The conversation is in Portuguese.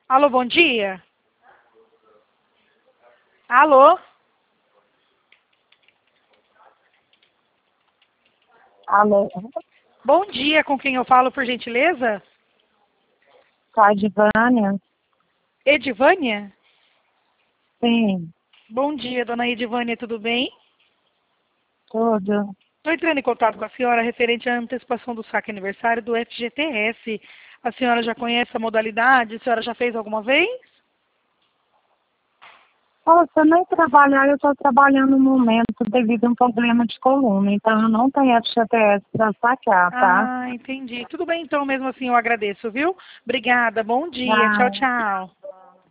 Alô, bom dia. Alô? Alô, Bom dia, com quem eu falo, por gentileza? com a Edivânia? Edivânia? Sim, Bom dia, dona Edivânia, tudo bem? tudo. Estou entrando em contato com a senhora referente à antecipação do saque aniversário do FGTS. A senhora já conhece a modalidade? A senhora já fez alguma vez? Olha, se eu nem trabalhar, eu estou trabalhando no momento devido a um problema de coluna, então eu não tenho FGTS para sacar, tá? Ah, entendi. Tudo bem, então, mesmo assim eu agradeço, viu? Obrigada, bom dia. Tchau, Ah, tchau.